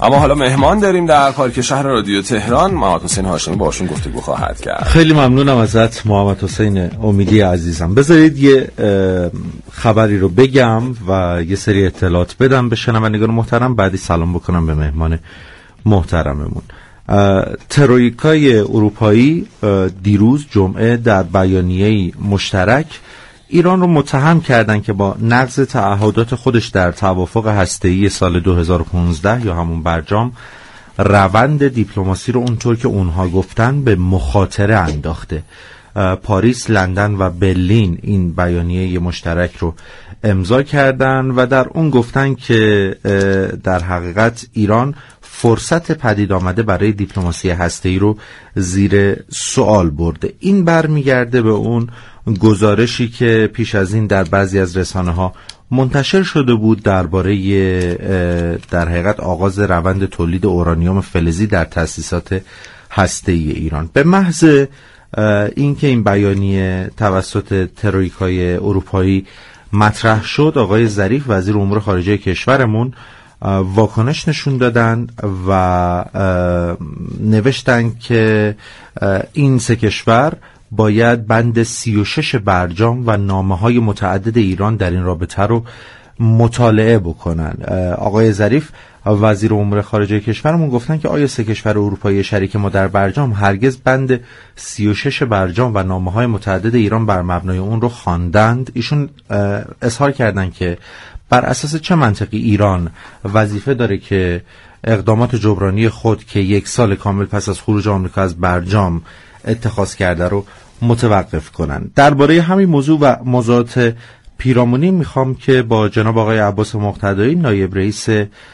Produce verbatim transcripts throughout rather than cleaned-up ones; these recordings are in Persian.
اما حالا مهمان داریم در پارک شهر رادیو تهران. محمد حسین هاشمی باشون گفتگو خواهد کرد. خیلی ممنونم ازت محمد حسین امیدی عزیزم. بذارید یه خبری رو بگم و یه سری اطلاعات بدم به شنوندگان محترم، بعدی سلام بکنم به مهمان محترممون. ترویکای اروپایی دیروز جمعه در بیانیه‌ای مشترک ایران رو متهم کردن که با نقض تعهدات خودش در توافق هسته‌ای سال دو هزار و پانزده یا همون برجام روند دیپلماسی رو اونطور که اونها گفتن به مخاطره انداخته. پاریس، لندن و برلین این بیانیه مشترک رو امضا کردن و در اون گفتن که در حقیقت ایران فرصت پدید آمده برای دیپلماسی هسته‌ای رو زیر سوال برده. این برمیگرده به اون گزارشی که پیش از این در بعضی از رسانه‌ها منتشر شده بود درباره در حقیقت آغاز روند تولید اورانیوم فلزی در تأسیسات هسته‌ای ایران. به محض اینکه این بیانیه توسط ترویکای اروپایی مطرح شد، آقای ظریف وزیر امور خارجه کشورمون واکنش نشون دادن و نوشتن که این سه کشور باید بند سی و شش برجام و نامه‌های متعدد ایران در این رابطه رو مطالعه بکنن. آقای ظریف وزیر امور خارجه کشورمون گفتن که آیا سه کشور اروپایی شریک ما در برجام هرگز بند سی و شش برجام و نامه‌های متعدد ایران بر مبنای اون رو خواندند؟ ایشون اظهار کردن که بر اساس چه منطقی ایران وظیفه داره که اقدامات جبرانی خود که یک سال کامل پس از خروج آمریکا از برجام اتخاذ کرده رو متوقف کنن. درباره همین موضوع و موضوعات پیرامونی میخوام که با جناب آقای عباس مقتدایی نایب رئیس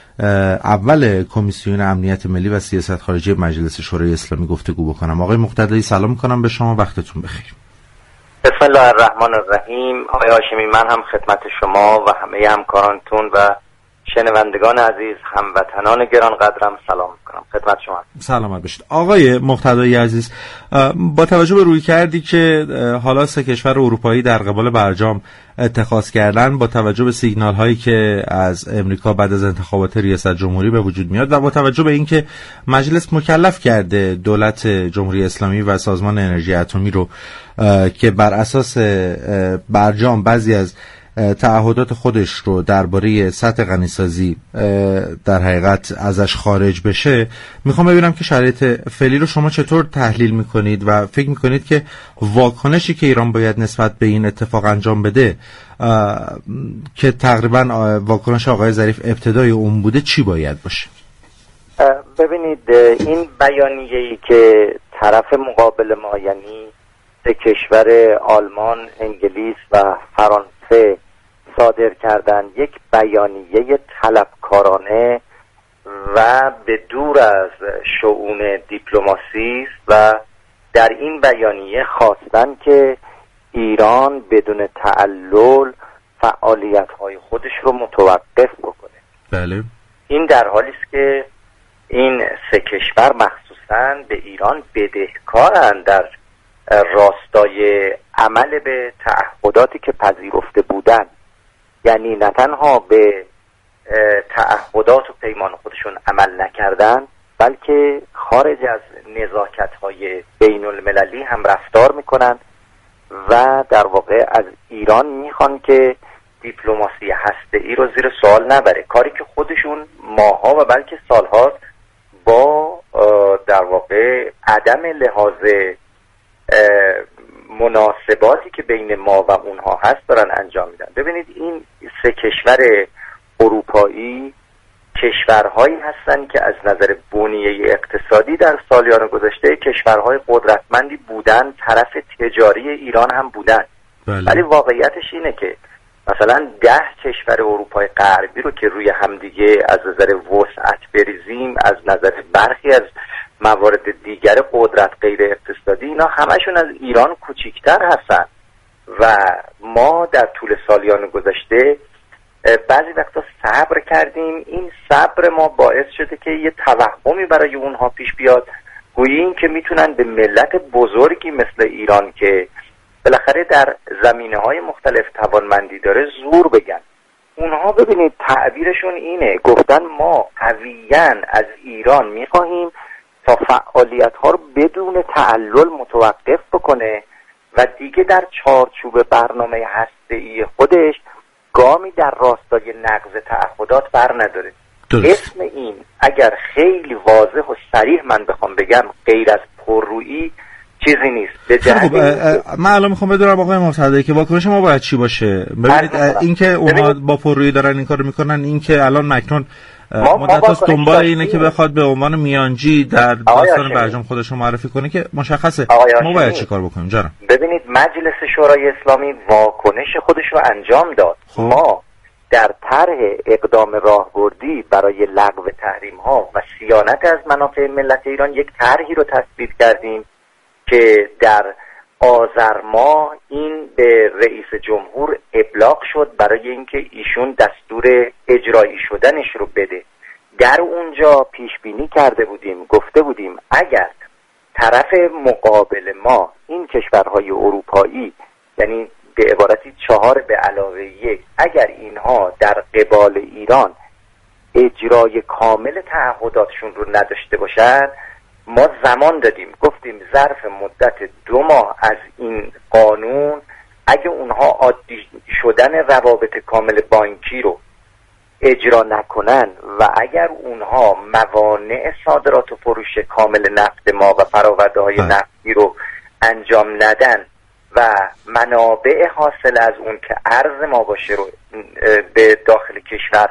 اول کمیسیون امنیت ملی و سیاست خارجی مجلس شورای اسلامی گفتگو بکنم. آقای مقتدایی سلام میکنم به شما، وقتتون بخیر. بسم الله الرحمن الرحیم. آقای هاشمی، من هم خدمت شما و همه همکارانتون و شنوندگان عزیز، هموطنان گرانقدرم سلام میکنم. خدمت شما. سلامت باشید. آقای مقتدایی عزیز، با توجه به روی کردی که حالا سه کشور اروپایی در قبال برجام اتخاذ کردن، با توجه به سیگنال هایی که از امریکا بعد از انتخابات ریاست جمهوری به وجود میاد و با توجه به اینکه مجلس مکلف کرده دولت جمهوری اسلامی و سازمان انرژی اتمی رو که بر اساس برجام بعضی از تعهدات خودش رو درباره سطح غنیسازی در حقیقت ازش خارج بشه، میخوام ببینم که شرایط فعلی رو شما چطور تحلیل میکنید و فکر میکنید که واکنشی که ایران باید نسبت به این اتفاق انجام بده که تقریبا واکنش آقای ظریف ابتدای اون بوده چی باید باشه؟ ببینید، این بیانیه‌ای که طرف مقابل ما یعنی سه کشور آلمان، انگلیس و فرانسه صادر کردن، یک بیانیه طلبکارانه و به دور از شؤون دیپلماسی است و در این بیانیه خواستن که ایران بدون تعلل فعالیت‌های خودش رو متوقف بکنه. بله. این در حالی است که این سه کشور مخصوصاً به ایران بدهکارند در راستای عمل به تعهداتی که پذیرفته بودند. یعنی نه تنها به تعهدات و پیمان خودشون عمل نکردن، بلکه خارج از نزاکت‌های بین المللی هم رفتار میکنن و در واقع از ایران میخوان که دیپلماسی هسته‌ای رو زیر سوال نبره، کاری که خودشون ماها و بلکه سالها با در واقع عدم لحاظ مناسباتی که بین ما و اونها هست دارن انجام میدن. ببینید، این سه کشور اروپایی کشورهایی هستن که از نظر بنیه اقتصادی در سالیان گذشته کشورهای قدرتمندی بودن، طرف تجاری ایران هم بودن. بله. ولی واقعیتش اینه که مثلا ده کشور اروپای غربی رو که روی همدیگه از نظر وسعت بریزیم، از نظر برخی از موارد دیگر قدرت غیر اقتصادی، اینا همشون از ایران کوچیکتر هستن و ما در طول سالیان گذشته بعضی وقتا صبر کردیم. این صبر ما باعث شده که یه توهمی برای اونها پیش بیاد، گویی این که میتونن به ملت بزرگی مثل ایران که بالاخره در زمینه‌های مختلف توانمندی داره زور بگن. اونها ببینید تعبیرشون اینه، گفتن ما قویاً از ایران میخواهیم تا فعالیت ها رو بدون تعلل متوقف بکنه و دیگه در چارچوب برنامه هسته‌ای خودش گامی در راستای نقض تعهدات بر نداره. درست. اسم این اگر خیلی واضح و صریح من بخوام بگم غیر از پررویی چیزی نیست. خب من الان میخوام بدونم آقای مصدقی که واکنش ما باید چی باشه؟ ببینید این که اونها با پررویی دارن این کارو میکنن، این که الان مکنون مدت هاست دنبال اینه که بخواد به عنوان میانجی در داستان برجام خودش رو معرفی کنه که مشخصه ما باید چی کار بکنیم. جانم ببینید مجلس شورای اسلامی واکنش خودش رو انجام داد. خب. ما در طرح اقدام راهبردی برای لغو تحریم ها و صیانت از منافع ملت ایران یک طرحی رو تصویب کردیم که در آذر ماه این به رئیس جمهور ابلاغ شد برای اینکه ایشون دستور اجرایی شدنش رو بده. در اونجا پیش بینی کرده بودیم، گفته بودیم اگر طرف مقابل ما این کشورهای اروپایی، یعنی به عبارتی چهار به علاوه یک، اگر اینها در قبال ایران اجرای کامل تعهداتشون رو نداشته باشن، ما زمان دادیم، گفتیم ظرف مدت دو ماه از این قانون اگه اونها عادی شدن روابط کامل بانکی رو اجرا نکنن و اگر اونها موانع صادرات و فروش کامل نفت ما و فراورده های نفتی رو انجام ندن و منابع حاصل از اون که ارز ما باشه رو به داخل کشور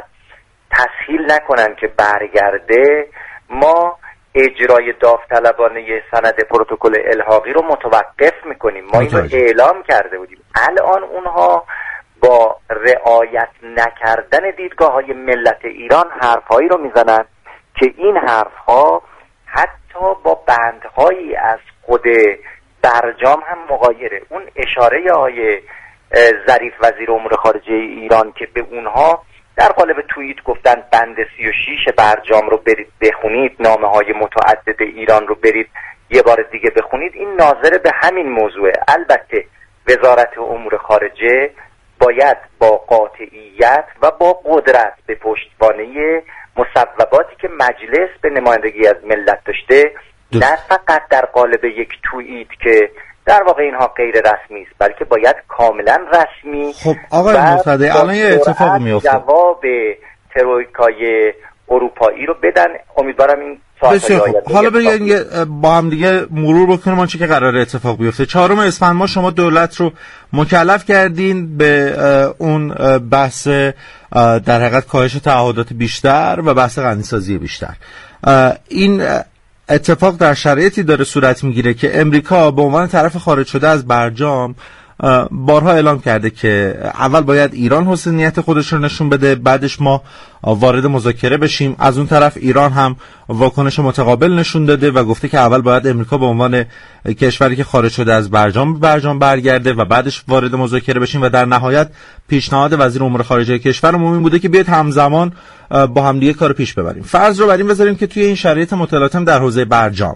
تسهیل نکنن که برگرده، ما اجرای داوطلبانه سند پروتکل الحاقی رو متوقف میکنیم. ما این رو اعلام کرده بودیم. الان اونها با رعایت نکردن دیدگاه های ملت ایران حرفهایی رو میزنن که این حرفها حتی با بندهایی از خود برجام هم مغایره. اون اشاره های ظریف وزیر امور خارجه ایران که به اونها در قالب توییت گفتن بند سی و شش برجام رو برید بخونید، نامه های متعدد ایران رو برید یه بار دیگه بخونید، این ناظر به همین موضوعه. البته وزارت امور خارجه باید با قاطعیت و با قدرت به پشتوانه مصوباتی که مجلس به نمایندگی از ملت داشته، نه فقط در قالب یک توییت که در واقع اینها غیر رسمی است، بلکه باید کاملا رسمی. خب آقای مصدقی الان یه اتفاق میفته، جواب ترویکای اروپایی رو بدن. امیدوارم این خب حالا بریم با هم دیگه مرور بکنیم آنچه که قراره اتفاق بیفته. چهارم اسفند ما شما دولت رو مکلف کردین به اون بحث در حقیقت کاهش تعهدات بیشتر و بحث غنیسازی بیشتر. این اتفاق در شرایطی داره صورت میگیره که امریکا به عنوان طرف خارج شده از برجام بارها اعلام کرده که اول باید ایران حسن نیت خودش رو نشون بده، بعدش ما وارد مذاکره بشیم. از اون طرف ایران هم واکنش متقابل نشون داده و گفته که اول باید امریکا به عنوان کشوری که خارج شده از برجام برجام برگرده و بعدش وارد مذاکره بشیم و در نهایت پیشنهاد وزیر امور خارجه کشورمون این بوده که بیاید همزمان با هم دیگه کارو پیش ببریم. فرض رو بر این بذاریم که توی این شرایط متلاطم در حوزه برجام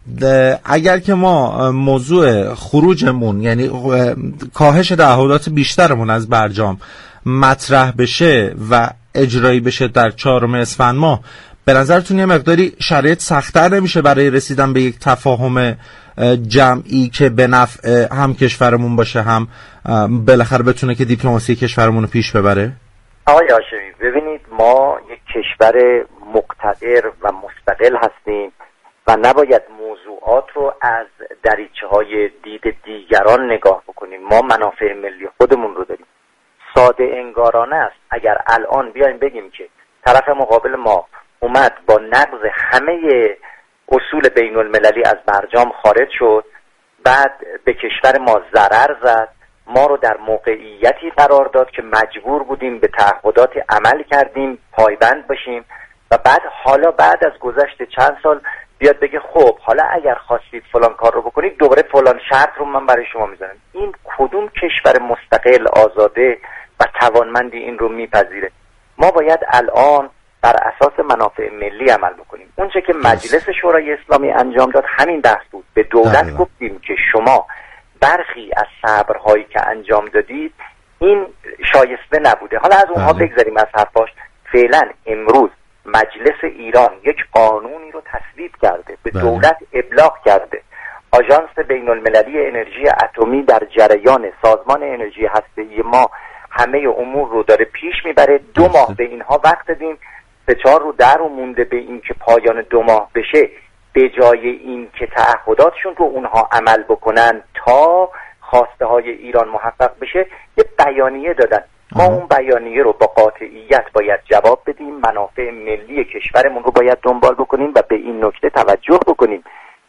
اگر که ما موضوع خروجمون یعنی کاهش تعهدات بیشترمون از برجام مطرح بشه و اجرایی بشه در چهارم اسفند ماه، به نظرتون یه مقداری شرایط سخت‌تر نمیشه برای رسیدن به یک تفاهم جمعی که به نفع هم کشورمون باشه، هم بالاخره بتونه که دیپلماسی کشورمون رو پیش ببره؟ آقای هاشمی ببینید، ما یک کشور مقتدر و مستقل هستیم و نباید موضوعات رو از دریچه های دید دیگران نگاه بکنیم. ما منافع ملی خودمون رو داریم. ساده انگارانه است اگر الان بیایم بگیم که طرف مقابل ما اومد با نقض همه اصول بین المللی از برجام خارج شد، بعد به کشور ما ضرر زد، ما رو در موقعیتی قرار داد که مجبور بودیم به تعهدات عمل کردیم پایبند باشیم و بعد حالا بعد از گذشت چند سال بیاد بگه خب حالا اگر خواستید فلان کار رو بکنید دوباره فلان شرط رو من برای شما میذارم. این کدوم کشور مستقل آزاده و توانمندی این رو میپذیره؟ ما باید الان بر اساس منافع ملی عمل بکنیم. اونچه که مجلس شورای اسلامی انجام داد همین بحث بود. به دولت گفتیم که شما برخی از صبرهایی که انجام دادید این شایسته نبوده. حالا از اونها بله. بگذاریم از حرفاش. فعلا امروز مجلس ایران یک قانونی رو تصویب کرده، به بله. دولت ابلاغ کرده. آژانس بین المللی انرژی اتمی در جریان، سازمان انرژی هسته‌ای ما همه امور رو داره پیش میبره. دو ماه به اینها وقت دادیم، سه چهار رو در رو مونده به این که پایان دو ماه بشه. به جای این که تعهداتشون رو اونها عمل بکنن تا خواسته های ایران محقق بشه، یه بیانیه دادن. ما اون بیانیه رو با قاطعیت باید جواب بدیم، منافع ملی کشورمون رو باید دنبال بکنیم و به این نکته توجه بکنیم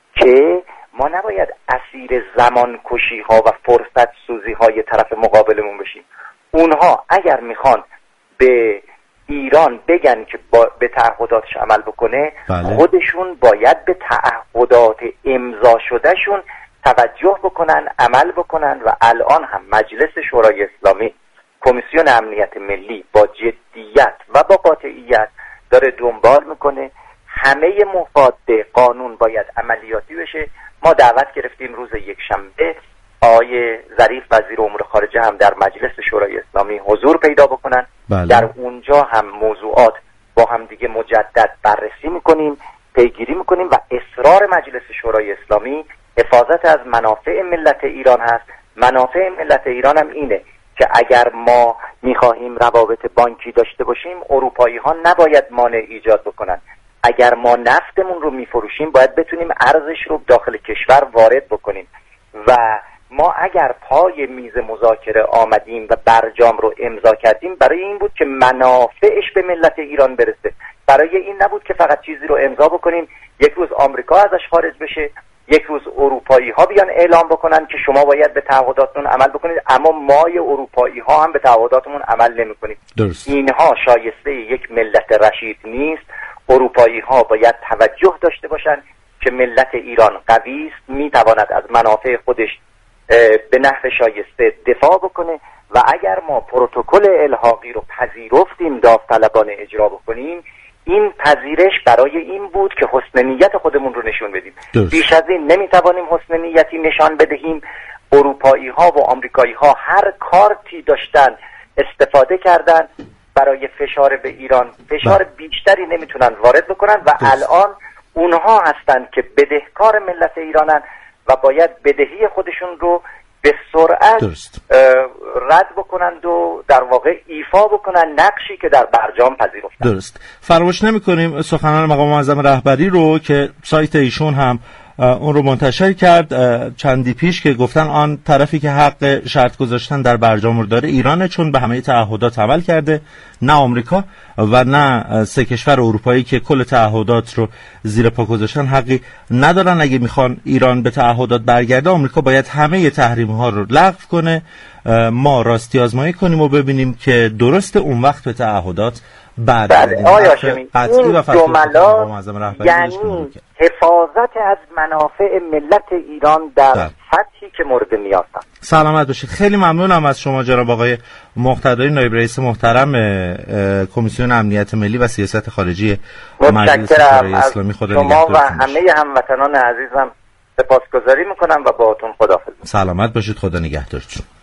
که ما نباید اسیر زمان کشی ها و فرصت سوزی های طرف مقابلمون بشیم. اونها اگر میخوان به ایران بگن که با به تعهداتش عمل بکنه، بله. خودشون باید به تعهدات امضا شدهشون توجه بکنن، عمل بکنن. و الان هم مجلس شورای اسلامی، کمیسیون امنیت ملی با جدیت و با قاطعیت داره دنبال میکنه. همه مفاد قانون باید عملیاتی بشه. ما دعوت گرفتیم روز یک شنبه آقای ظریف وزیر امور خارجه هم در مجلس شورای اسلامی حضور پیدا بکنن. بله. در اونجا هم موضوعات با هم دیگه مجدد بررسی میکنیم، پیگیری میکنیم و اصرار مجلس شورای اسلامی حفاظت از منافع ملت ایران هست. منافع ملت ایران هم اینه که اگر ما میخواهیم روابط بانکی داشته باشیم، اروپایی ها نباید مانع ایجاد بکنن. اگر ما نفتمون رو میفروشیم باید بتونیم ارزش رو داخل کشور وارد بکنیم. و ما اگر پای میز مذاکره آمدیم و برجام رو امضا کردیم، برای این بود که منافعش به ملت ایران برسه. برای این نبود که فقط چیزی رو امضا بکنیم یک روز آمریکا ازش خارج بشه، یک روز اروپایی ها بیان اعلام بکنن که شما باید به تعهداتتون عمل بکنید، اما مای اروپایی ها هم به تعهداتمون عمل نمی‌کنیم. اینها شایسته یک ملت رشید نیست. اروپایی ها باید توجه داشته باشن که ملت ایران قوی است، میتواند از منافع خودش به نحو شایسته دفاع بکنه. و اگر ما پروتکل الحاقی رو پذیرفتیم داوطلبانه اجرا بکنیم، این پذیرش برای این بود که حسن نیت خودمون رو نشون بدیم. درست. بیش از این نمیتوانیم حسن نیتی نشان بدهیم. اروپایی ها و آمریکایی ها هر کارتی داشتن استفاده کردن برای فشار به ایران. فشار با. بیشتری نمیتونن وارد بکنن و درست. الان اونها هستن که بدهکار ملت ایرانن و باید بدهی خودشون رو به سرعت رد بکنند و در واقع ایفا بکنن نقشی که در برجام پذیرفتن. درست. فراموش نمی‌کنیم سخنان مقام معظم رهبری رو که سایت ایشون هم اون رو منتشر کرد چندی پیش که گفتن آن طرفی که حق شرط گذاشتن در برجام رو داره ایرانه، چون به همه تعهدات عمل کرده، نه آمریکا و نه سه کشور اروپایی که کل تعهدات رو زیر پا گذاشتن حقی ندارن. اگه میخوان ایران به تعهدات برگرده، آمریکا باید همه تحریم ها رو لغو کنه. ما راستی آزمایی کنیم و ببینیم که درست اون وقت به تعهدات بعد بله. آیا هاشمی این جملات یعنی حفاظت از منافع ملت ایران در ده. سطحی که مورد نیاز است. سلامت باشید. خیلی ممنونم از شما جناب آقای مقتدایی، نایب رئیس محترم کمیسیون امنیت ملی و سیاست خارجی مجلس شورای اسلامی. خدا شما و همه هموطنان عزیزم سپاسگزاری میکنم و باهاتون خداحافظی. سلامت باشید. خدا نگهدارتون.